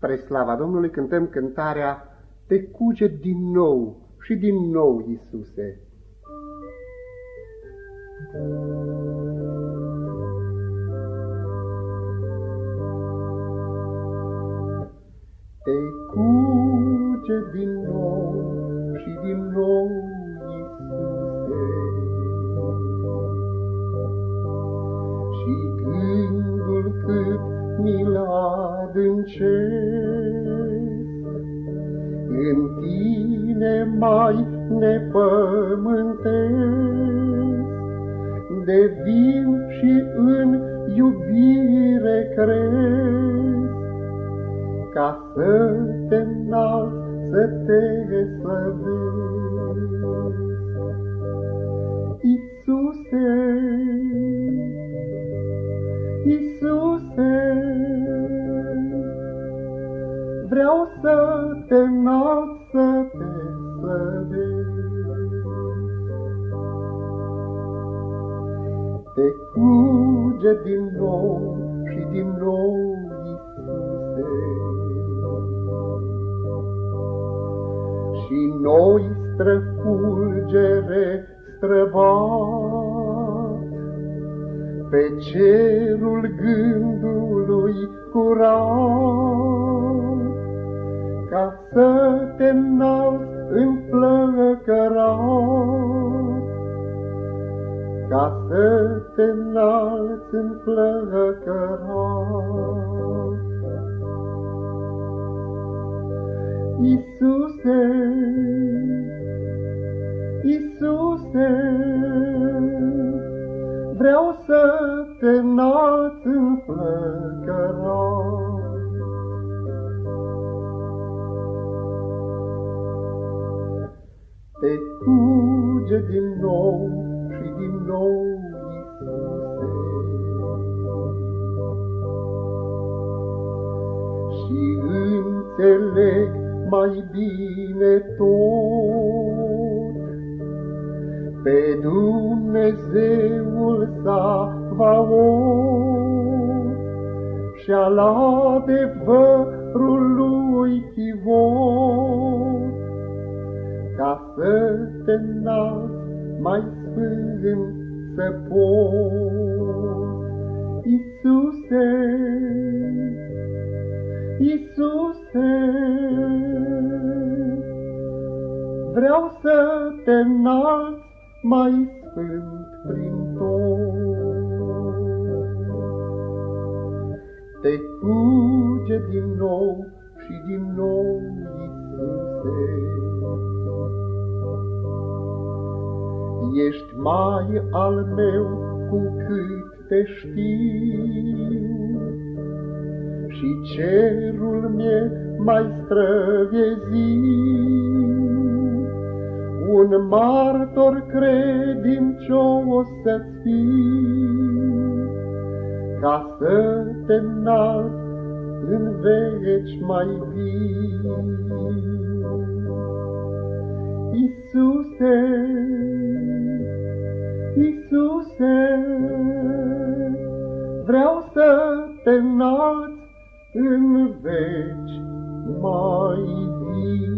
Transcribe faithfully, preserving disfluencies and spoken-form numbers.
Spre slava Domnului cântăm cântarea Te cuget din nou și din nou, Iisuse. Te cuget din nou și din nou, Iisuse, și gândul cât mi-l adâncesc în tine mai nepământesc, de vin și în iubire cresc, ca să te înalți, să te slăvesc. Iisuse, Iisuse, vreau să te înalți, să te slăvesc. Te cuget din nou și din nou, Iisuse, și noi străfulgere străbat pe cerul gândului curat, ca să te înalți înflăcărat, ca să te înalți înflăcărat. Iisuse, Iisuse, vreau să te înalți înflăcărat. Te cuget din nou și din nou, Iisuse, și înțeleg mai bine tot pe Dumnezeul Savaot și al adevărul lui chivot, ca să te înalți mai sfânt să pot. Iisuse, Iisuse, vreau să te înalți mai sfânt prin tot. Te cuget din nou și din nou, Iisuse, ești mai al meu cu cât te știu, și cerul mi-e mai străveziu, un martor credincios să-ți fiu, ca să te înalți în veci mai viu. Iisuse, Iisuse, vreau să te înalți în veci mai vii.